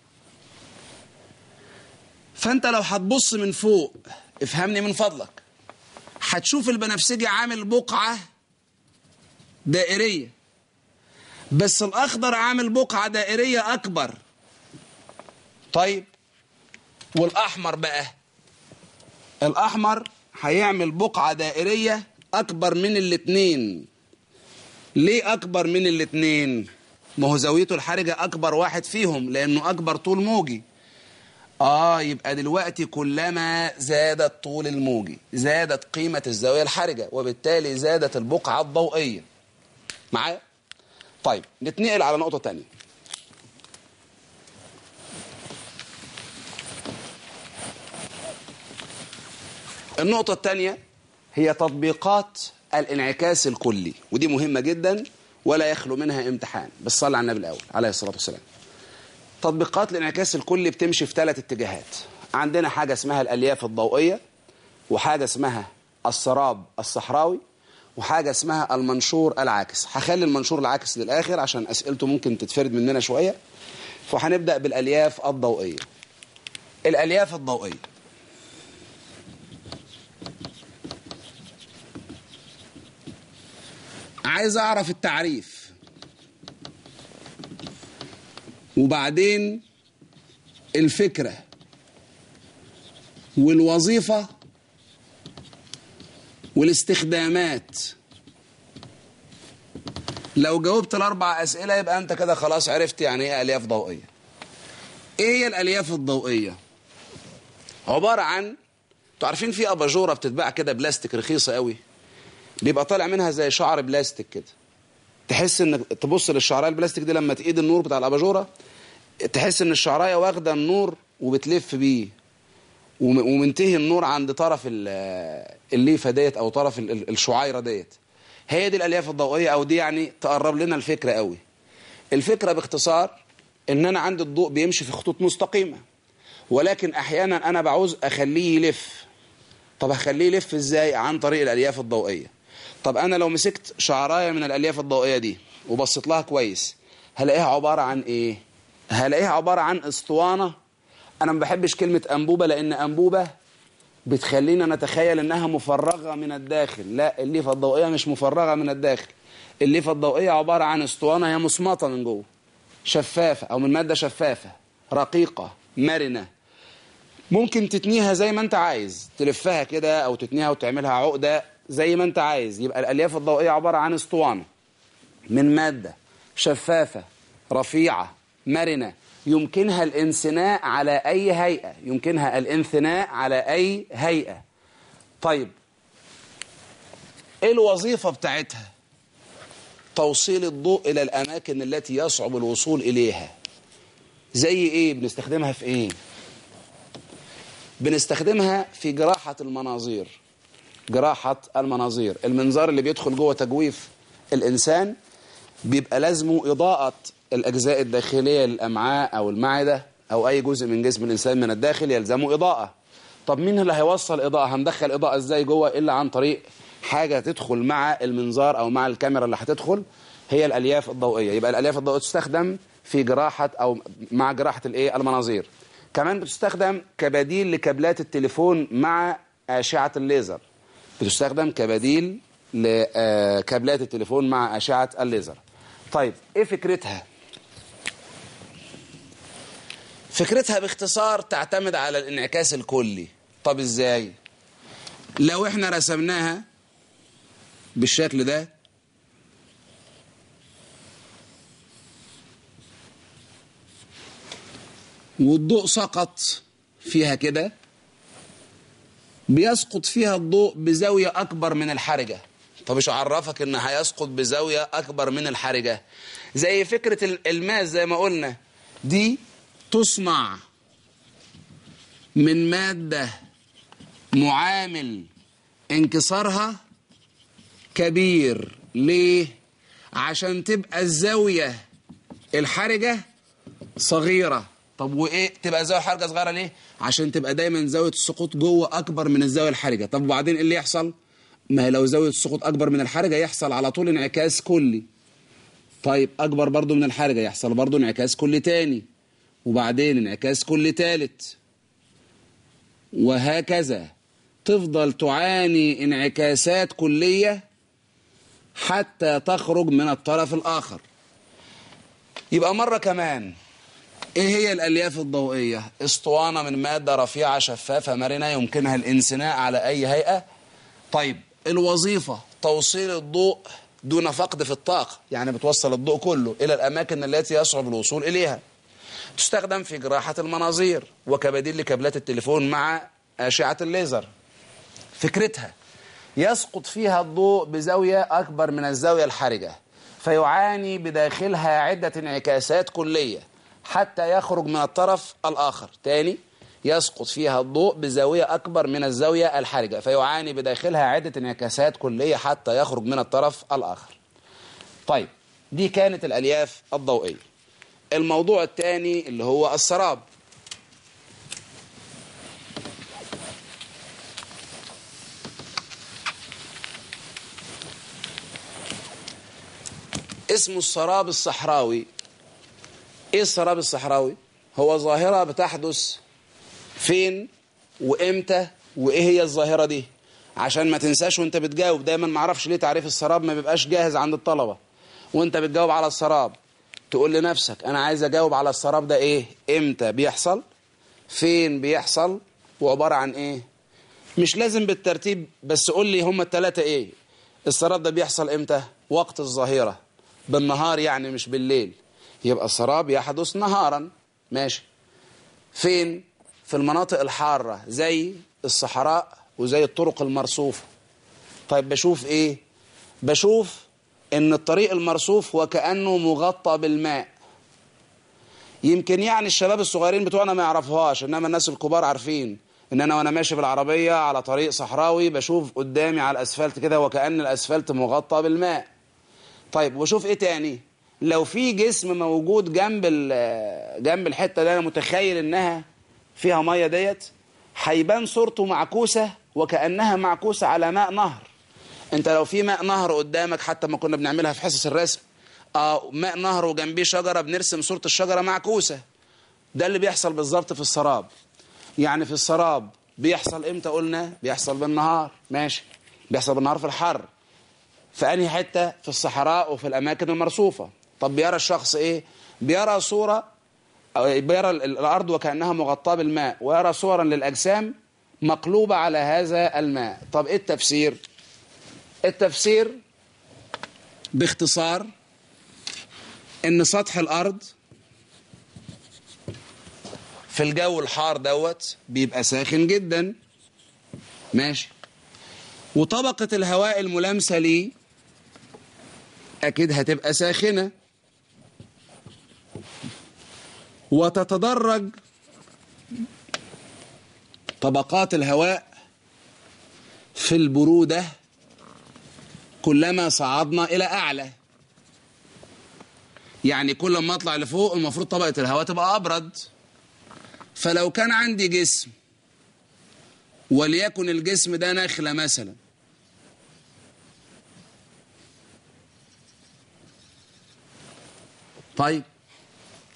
فأنت لو هتبص من فوق، افهمني من فضلك، هتشوف البنفسجي عامل بقعة دائرية، بس الأخضر عامل بقعة دائرية أكبر. طيب والأحمر بقى، الأحمر هيعمل بقعة دائرية أكبر من الاتنين. ليه أكبر من الاتنين؟ ما هو زاويته الحرجة أكبر واحد فيهم لأنه أكبر طول موجي. يبقى دلوقتي كلما زادت طول الموجي زادت قيمة الزاوية الحرجة، وبالتالي زادت البقعة الضوئية. معايا؟ طيب نتنقل على نقطة تانية. النقطة التانية هي تطبيقات الانعكاس الكلي، ودي مهمة جدا ولا يخلو منها امتحان، بس صلى على النبي الأول عليه الصلاة والسلام. تطبيقات الانعكاس الكلي بتمشي في 3 اتجاهات. عندنا حاجة اسمها الألياف الضوئية، وحاجة اسمها السراب الصحراوي، وحاجة اسمها المنشور العاكس. هخلي المنشور العاكس للآخر عشان أسئلته ممكن تتفرد مننا شوية. فهنبدأ بالألياف الضوئية. الألياف الضوئية عايز أعرف التعريف، وبعدين الفكرة والوظيفة والاستخدامات. لو جاوبت ال4 أسئلة يبقى أنت كده خلاص عرفت يعني إيه ألياف ضوئية. إيه هي الألياف الضوئية؟ عبارة عن، تعرفين في أباجورة بتتباع كده بلاستيك رخيصة قوي، بيبقى طالع منها زي شعر بلاستيك كده. تحس إنك تبص للشعراية البلاستيك دي لما تقيد النور بتاع الأباجورة، تحس إن الشعراية واخدة النور وبتلف بيه، ومنتهي النور عند طرف الليفة ديت أو طرف الشعيرة ديت. هي دي الألياف الضوئية، أو دي يعني تقرب لنا الفكرة قوي. الفكرة باختصار إن أنا عندي الضوء بيمشي في خطوط مستقيمة، ولكن أحيانا أنا بعوز أخليه يلف. طب أخليه يلف إزاي؟ عن طريق الألياف الضوئية. طب أنا لو مسكت شعراية من الألياف الضوئية دي وبصيت لها كويس، هلاقيها عبارة عن إيه؟ هلاقيها عبارة عن اسطوانة. أنا ما بحبش كلمة أنبوبة، لأن أنبوبة بتخلينا نتخيل إنها مفرغة من الداخل. لا، الليفة الضوئية مش مفرغة من الداخل. الليفة الضوئية عبارة عن اسطوانة هي مصمطة من جوه، شفافة أو من مادة شفافة رقيقة مرنة. ممكن تتنيها زي ما أنت عايز، تلفها كده أو تتنيها وتعملها عقدة زي ما أنت عايز. يبقى الألياف الضوئية عبارة عن اسطوانة من مادة شفافة رفيعة مرنة، يمكنها الانثناء على أي هيئة. يمكنها الانثناء على أي هيئة. طيب إيه الوظيفة بتاعتها؟ توصيل الضوء إلى الأماكن التي يصعب الوصول إليها. زي إيه؟ بنستخدمها في إيه؟ بنستخدمها في جراحة المناظير. جراحة المناظير، المنظار اللي بيدخل جوه تجويف الإنسان بيبقى لازمه إضاءة الأجزاء الداخلية للأمعاء أو المعدة أو أي جزء من جسم الإنسان من الداخل يلزمه إضاءة. طب مين اللي هيوصل إضاءة؟ هندخل إضاءة إزاي جوه إلا عن طريق حاجة تدخل مع المنظار أو مع الكاميرا اللي هتدخل، هي الألياف الضوئية. يبقى الألياف الضوئية تستخدم في جراحة أو مع جراحة المناظير. كمان بتستخدم كبديل لكابلات التليفون مع أشعة الليزر. بتستخدم كبديل لكابلات التليفون مع أشعة الليزر. طيب إيه فكرتها؟ فكرتها باختصار تعتمد على الانعكاس الكلي. طب إزاي؟ لو إحنا رسمناها بالشكل ده، والضوء سقط فيها كده، بيسقط فيها الضوء بزاوية أكبر من الحرجة. طب إيش عرفك إن هيسقط بزاوية أكبر من الحرجة؟ زي فكرة الماس زي ما قلنا، دي تصنع من مادة معامل انكسارها كبير. ليه؟ عشان تبقى الزاوية الحرجة صغيرة. طب وإيه تبقى زاوية حرجة صغيرة ليه؟ عشان تبقى دايما زاوية السقوط جوه أكبر من الزاوية الحرجة. طب وبعدين إيه اللي يحصل؟ ما هي لو زاوية السقوط أكبر من الحرجة يحصل على طول انعكاس كلي. طيب أكبر برضو من الحرجة يحصل برضو انعكاس كلي تاني، وبعدين انعكاس كلي تالت، وهكذا تفضل تعاني انعكاسات كلية حتى تخرج من الطرف الآخر. يبقى مرة كمان، ايه هي الالياف الضوئيه؟ اسطوانه من ماده رفيعه شفافه مرنه يمكنها الانثناء على اي هيئه. طيب الوظيفه توصيل الضوء دون فقد في الطاقه، يعني بتوصل الضوء كله الى الاماكن التي يصعب الوصول اليها. تستخدم في جراحه المناظير وكبديل لكابلات التليفون مع اشعه الليزر. فكرتها يسقط فيها الضوء بزاويه اكبر من الزاويه الحرجه، فيعاني بداخلها عده انعكاسات كليه حتى يخرج من الطرف الآخر. تاني، يسقط فيها الضوء بزاوية أكبر من الزاوية الحرجة، فيعاني بداخلها عدة انعكاسات كلية حتى يخرج من الطرف الآخر. طيب دي كانت الألياف الضوئية. الموضوع الثاني اللي هو السراب. اسمه السراب الصحراوي. ايه السراب الصحراوي؟ هو ظاهرة بتحدث فين وامتى وايه هي الظاهرة دي؟ عشان ما تنساش وانت بتجاوب. دايما ما اعرفش ليه تعريف السراب ما بيبقاش جاهز عند الطلبة. وانت بتجاوب على السراب تقول لنفسك انا عايز اجاوب على السراب ده ايه، امتى بيحصل، فين بيحصل، وعبارة عن ايه. مش لازم بالترتيب، بس قول لي هم الثلاثة ايه. السراب ده بيحصل امتى؟ وقت الظهيرة، بالنهار يعني مش بالليل. يبقى السراب يحدث نهارا. ماشي. فين؟ في المناطق الحارة زي الصحراء وزي الطرق المرصوفة. طيب بشوف ايه؟ بشوف ان الطريق المرصوف وكأنه مغطى بالماء. يمكن يعني الشباب الصغيرين بتوعنا ما يعرفوهاش، انما الناس الكبار عارفين ان انا وانا ماشي بالعربية على طريق صحراوي بشوف قدامي على الاسفلت كده وكأن الاسفلت مغطى بالماء. طيب وشوف ايه تاني؟ لو في جسم موجود جنب الحتة اللي انا متخيل انها فيها مية ديت، هيبان صورته معكوسة وكأنها معكوسة على ماء نهر. انت لو في ماء نهر قدامك، حتى ما كنا بنعملها في حصص الرسم، ماء نهر وجنبيه شجرة بنرسم صورة الشجرة معكوسة. ده اللي بيحصل بالظبط في السراب. يعني في السراب بيحصل امتى؟ قلنا بيحصل بالنهار. ماشي. بيحصل بالنهار في الحر. في انهي حتة؟ في الصحراء وفي الاماكن المرصوفة. طب بيرى الشخص ايه؟ بيرى صورة، بيرى الارض وكأنها مغطاة بالماء، ويرى صورا للاجسام مقلوبة على هذا الماء. طب ايه التفسير؟ التفسير باختصار ان سطح الارض في الجو الحار دوت بيبقى ساخن جدا. ماشي. وطبقة الهواء الملامسة ليه اكيد هتبقى ساخنة، وتتدرج طبقات الهواء في البرودة كلما صعدنا إلى أعلى. يعني كل ما أطلع لفوق المفروض طبقة الهواء تبقى أبرد. فلو كان عندي جسم وليكن الجسم ده نخلة مثلا، طيب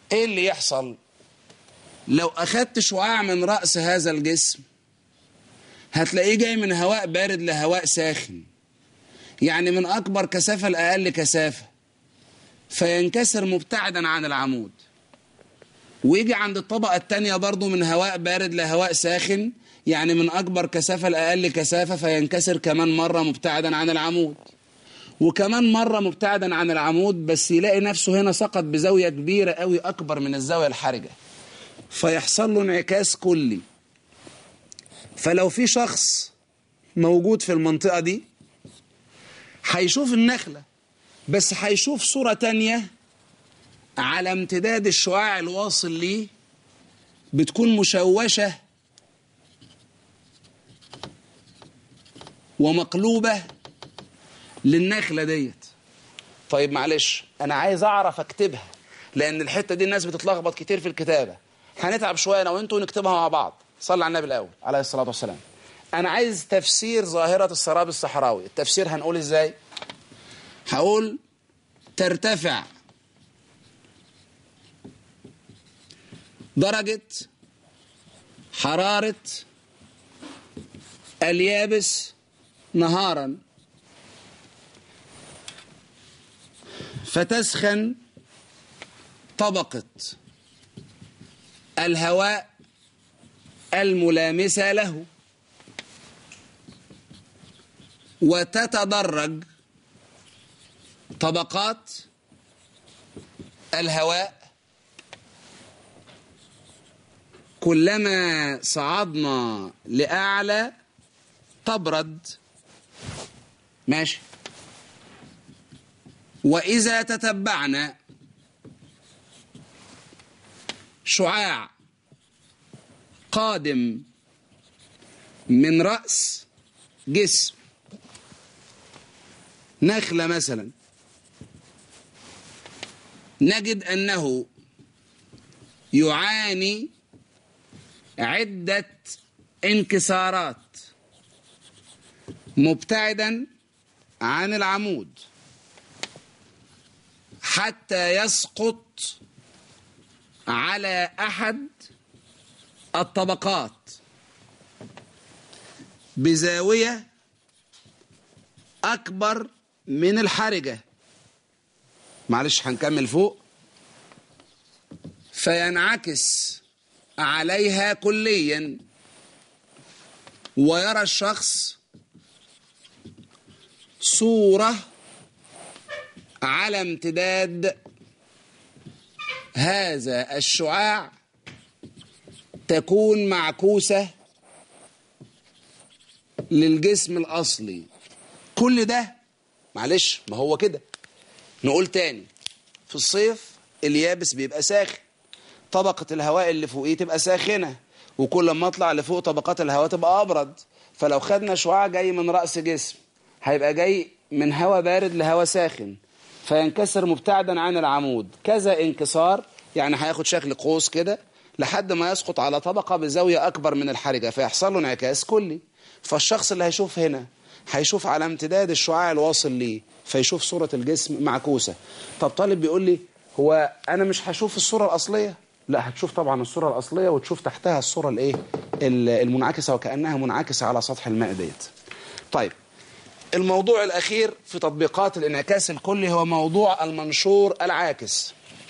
ايه اللي يحصل لو اخدت شعاع من رأس هذا الجسم؟ هتلاقيه جاي من هواء بارد لهواء ساخن، يعني من اكبر كثافة لاقل كثافة، فينكسر مبتعدا عن العمود. ويجي عند الطبقة التانية برضو من هواء بارد لهواء ساخن، يعني من أكبر كثافة لأقل كثافة، فينكسر كمان مرة مبتعدا عن العمود، وكمان مرة مبتعدا عن العمود، بس يلاقي نفسه هنا سقط بزاوية كبيرة قوي أكبر من الزاوية الحرجة، فيحصل له انعكاس كلي. فلو في شخص موجود في المنطقة دي هيشوف النخلة، بس هيشوف صورة تانية على امتداد الشعاع الواصل ليه، بتكون مشوشة ومقلوبة للنخلة ديت. طيب معلش، أنا عايز أعرف أكتبها، لأن الحتة دي الناس بتتلخبط كتير في الكتابة. هنتعب شوية أنا وأنتوا ونكتبها مع بعض. صلى على النبي الأول عليه الصلاة والسلام. أنا عايز تفسير ظاهرة السراب الصحراوي. التفسير هنقول إزاي؟ هقول ترتفع درجة حرارة اليابس نهارا، فتسخن طبقة الهواء الملامسة له، وتتدرج طبقات الهواء كلما صعدنا لأعلى تبرد. ماشي. وإذا تتبعنا شعاع قادم من رأس جسم نخلة مثلا، نجد أنه يعاني عدة انكسارات مبتعدا عن العمود حتى يسقط على أحد الطبقات بزاوية أكبر من الحرجة. معلش هنكمل فوق. فينعكس عليها كليا، ويرى الشخص صورة على امتداد هذا الشعاع تكون معكوسة للجسم الأصلي. كل ده معلش ما هو كده. نقول تاني، في الصيف اليابس بيبقى ساخن، طبقة الهواء اللي فوقيه تبقى ساخنة، وكل ما اطلع لفوق طبقات الهواء تبقى أبرد. فلو خدنا شعاع جاي من رأس جسم هيبقى جاي من هواء بارد لهواء ساخن، فينكسر مبتعدا عن العمود كذا انكسار، يعني هياخد شكل قوس كده لحد ما يسقط على طبقة بزاوية أكبر من الحرجة، فيحصل له انعكاس كلي. فالشخص اللي هيشوف هنا هيشوف على امتداد الشعاع الواصل ليه، فيشوف صورة الجسم معكوسة. طب طالب بيقول لي هو أنا مش هشوف الصورة الأصلية؟ لا، هتشوف طبعا الصورة الأصلية، وتشوف تحتها الصورة الايه المنعكسة، وكأنها منعكسة على سطح الماء ديت. طيب، الموضوع الأخير في تطبيقات الانعكاس الكلي هو موضوع المنشور العاكس.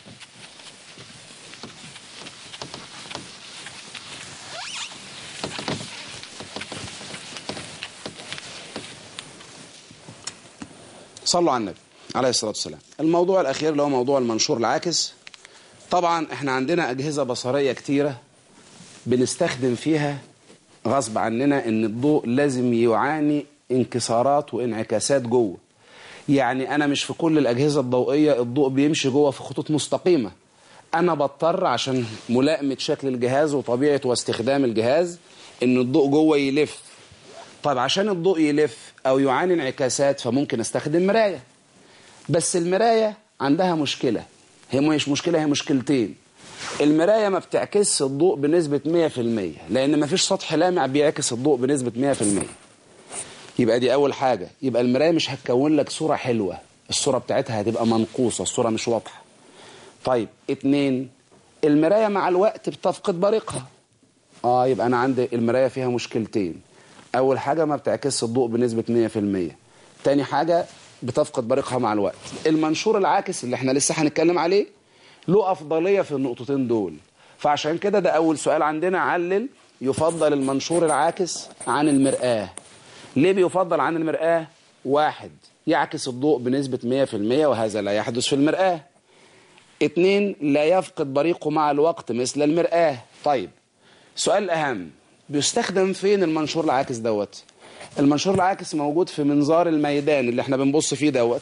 صلوا على النبي عليه الصلاة والسلام. الموضوع الأخير اللي هو موضوع المنشور العاكس. طبعا احنا عندنا أجهزة بصرية كتيرة بنستخدم فيها غصب عننا ان الضوء لازم يعاني انكسارات وانعكاسات جوه. يعني انا مش في كل الأجهزة الضوئية الضوء بيمشي جوه في خطوط مستقيمة. انا بضطر عشان ملائمة شكل الجهاز وطبيعة واستخدام الجهاز ان الضوء جوه يلف. طيب عشان الضوء يلف او يعاني انعكاسات فممكن استخدم مراية. بس المراية عندها مشكلة، هي مش مشكلة، هي مشكلتين. المراية ما بتعكس الضوء بنسبة 100%، لأن ما فيش سطح لامع بيعكس الضوء بنسبة 100%. يبقى دي أول حاجة. يبقى المراية مش هتكون لك صورة حلوة، الصورة بتاعتها هتبقى منقوصة، الصورة مش واضحة. طيب 2، المراية مع الوقت بتفقد بريقها. يبقى أنا عندي المراية فيها مشكلتين. أول حاجة ما بتعكس الضوء بنسبة 100%. تاني حاجة بتفقد بريقها مع الوقت. المنشور العاكس اللي احنا لسه هنتكلم عليه له أفضلية في النقطتين دول. فعشان كده ده أول سؤال عندنا، علل يفضل المنشور العاكس عن المرآة. ليه بيفضل عن المرآة؟ 1، يعكس الضوء بنسبة 100% وهذا لا يحدث في المرآة. 2، لا يفقد بريقه مع الوقت مثل المرآة. طيب سؤال الأهم، بيستخدم فين المنشور العاكس دوت؟ المنشور العاكس موجود في منظار الميدان اللي احنا بنبص فيه دوت.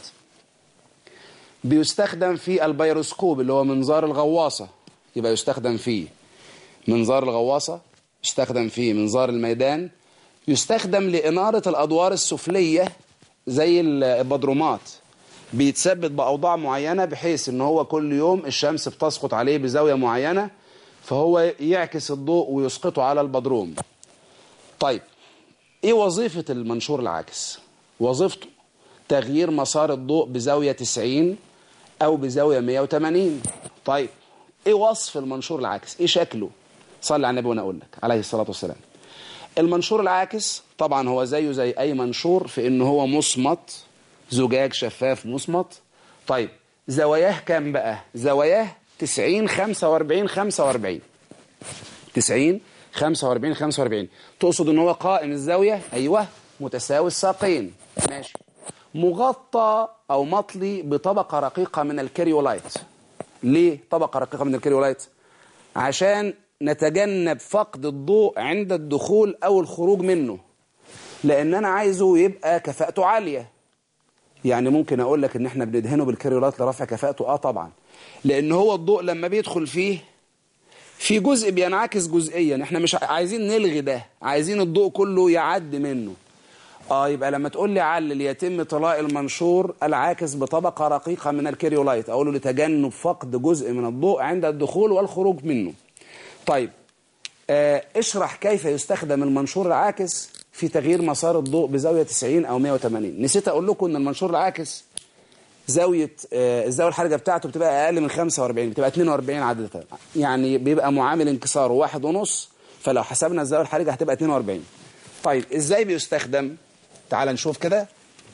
بيستخدم في البيروسكوب اللي هو منظار الغواصة، يبقى يستخدم فيه منظار الغواصة، يستخدم فيه منظار الميدان، يستخدم لإنارة الأدوار السفلية زي البدرومات. بيتثبت بأوضاع معينة بحيث ان هو كل يوم الشمس بتسقط عليه بزاوية معينة، فهو يعكس الضوء ويسقطه على البدروم. طيب ايه وظيفة المنشور العاكس؟ وظيفته تغيير مسار الضوء بزاوية 90 او بزاوية 180. طيب ايه وصف المنشور العاكس؟ ايه شكله؟ صلي على النبي وانا اقول لك عليه الصلاة والسلام. المنشور العاكس طبعا هو زيه زي اي منشور في ان هو مصمت، زجاج شفاف مصمت. طيب زواياه كام بقى؟ زواياه 90 45 45. 90 45 45. تقصد ان هو قائم الزاوية؟ ايوه. متساوي الساقين، ماشي. مغطى او مطلي بطبقة رقيقة من الكريولايت. ليه طبقة رقيقة من الكريولايت؟ عشان نتجنب فقد الضوء عند الدخول او الخروج منه، لان انا عايزه يبقى كفاءته عالية. يعني ممكن اقول لك ان احنا بندهنه بالكريولايت لرفع كفاءته، طبعا، لان هو الضوء لما بيدخل فيه في جزء بينعكس جزئيا، احنا مش عايزين نلغي ده، عايزين الضوء كله يعد منه. يبقى لما تقول لي علل يتم طلاء المنشور العاكس بطبقة رقيقة من الكريولايت، اقول له لتجنب فقد جزء من الضوء عند الدخول والخروج منه. طيب اشرح كيف يستخدم المنشور العاكس في تغيير مسار الضوء بزاوية 90 أو 180. نسيت أقول لكم أن المنشور العاكس الزاوية الحرجة بتاعته بتبقى أقل من 45، بتبقى 42 عادة، يعني بيبقى معامل انكساره 1.5، فلو حسبنا الزاوية الحرجة هتبقى 42. طيب إزاي بيستخدم؟ تعال نشوف كده.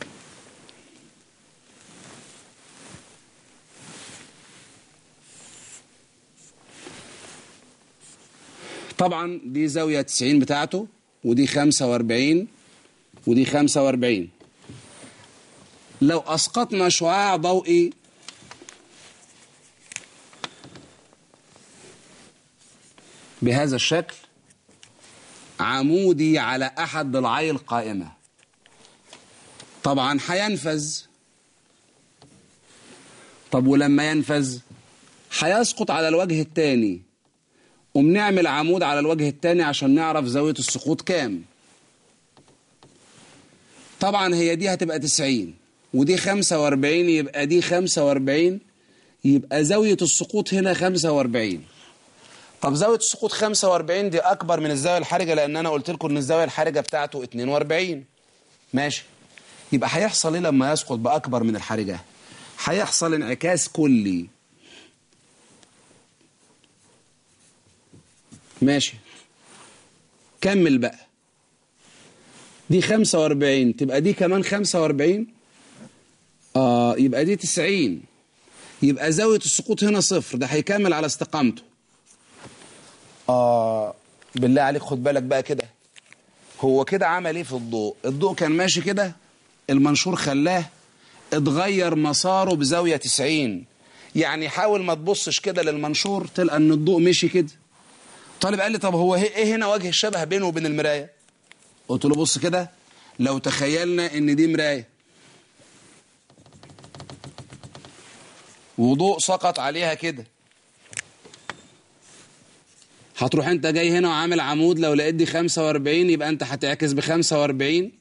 طبعا دي زاوية 90 بتاعته، ودي 45 ودي 45. لو أسقطنا شعاع ضوئي بهذا الشكل عمودي على أحد ضلعي القائمة، طبعا هينفذ. طب ولما ينفذ هيسقط على الوجه الثاني، نعمل عمود على الوجه الثاني عشان نعرف زاوية السقوط كام. طبعا هي دي هتبقى 90 ودي 45، يبقى دي 45، يبقى زاوية السقوط هنا 45. طب زاوية السقوط 45 دي أكبر من الزاوية الحرجة، لأن أنا قلت لكم إن الزاوية الحرجة بتاعته 42. ماشي. يبقى هيحصل إيه لما يسقط بأكبر من الحرجة؟ هيحصل انعكاس كلي. ماشي. كمل بقى. دي 45 تبقى دي كمان 45. يبقى دي 90. يبقى زاوية السقوط هنا 0، ده هيكمل على استقامته. بالله عليك خد بالك بقى كده. هو كده عمل ايه في الضوء؟ الضوء كان ماشي كده، المنشور خلاه اتغير مساره بزاوية 90. يعني حاول ما تبصش كده للمنشور تلقى ان الضوء مشي كده. طالب قال لي طب هو ايه هنا وجه الشبه بينه وبين المراية؟ قلت له بص كده، لو تخيلنا ان دي مراية وضوء سقط عليها كده، هتروح انت جاي هنا وعامل عمود، لو لقيت دي 45 يبقى انت هتعكس ب 45.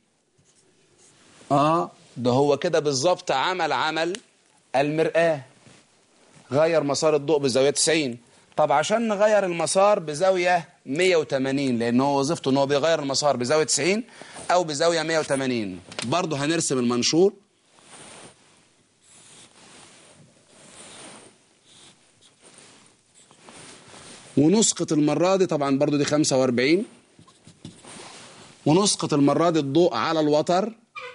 ده هو كده بالظبط عمل المرآة، غير مسار الضوء بزاوية 90. طب عشان نغير المسار بزاوية 180، لان هو وظيفته ان هو بيغير المسار بزاوية 90 او بزاوية 180، برضه هنرسم المنشور. ونسقط المرة دي طبعا برضو دي 45، ونسقط المرة دي الضوء على الوتر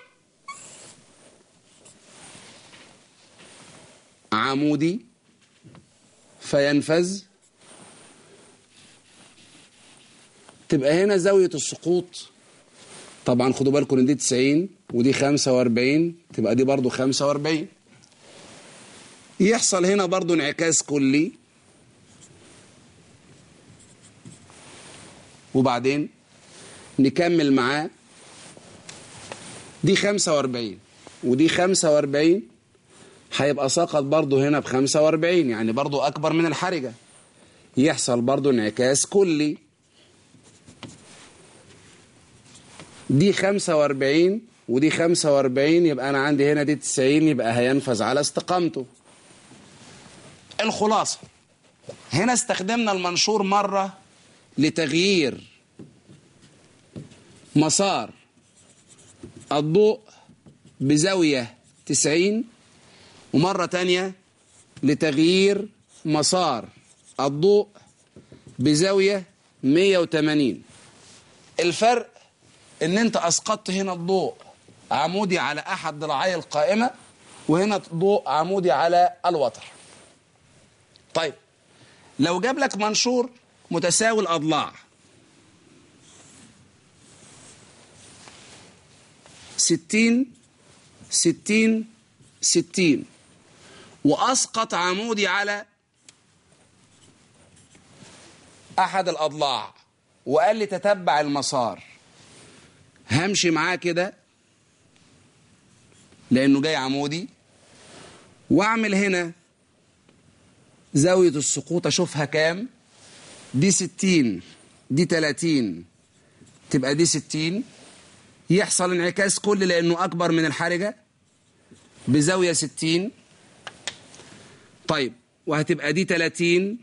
عمودي فينفذ. تبقى هنا زاوية السقوط طبعا خدوا بالكم ان دي 90 ودي 45، تبقى دي برضو 45. يحصل هنا برضو انعكاس كلي، وبعدين نكمل معاه دي 45 ودي 45، هيبقى سقط برضو هنا ب 45، يعني برضو أكبر من الحرجة. يحصل برضو انعكاس كلي، دي 45 ودي 45، يبقى أنا عندي هنا دي 90، يبقى هينفذ على استقامته. الخلاصة هنا استخدمنا المنشور مرة لتغيير مسار الضوء بزاوية 90، ومرة تانية لتغيير مسار الضوء بزاوية 180. الفرق ان انت اسقطت هنا الضوء عمودي على احد ضلعي القائمة، وهنا ضوء عمودي على الوتر. طيب لو جاب لك منشور متساوي الأضلاع 60 60 60 وأسقط عمودي على أحد الأضلاع وقال لي تتبع المسار، همشي معاه كده لأنه جاي عمودي، وأعمل هنا زاوية السقوط أشوفها كام، دي 60 دي 30 تبقى دي 60، يحصل انعكاس كلي لأنه أكبر من الحرجة بزاوية 60. طيب وهتبقى دي 30،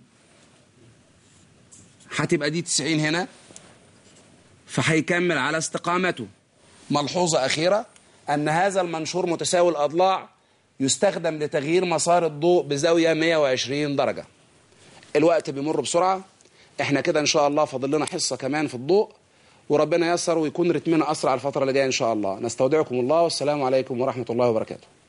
هتبقى دي 90 هنا، فهيكمل على استقامته. ملحوظة أخيرة أن هذا المنشور متساوي الأضلاع يستخدم لتغيير مسار الضوء بزاوية 120 درجة. الوقت بيمر بسرعة، احنا كده ان شاء الله فاضل لنا حصة كمان في الضوء، وربنا ييسر ويكون رتمنا أسرع الفترة اللي جاية ان شاء الله. نستودعكم الله، والسلام عليكم ورحمة الله وبركاته.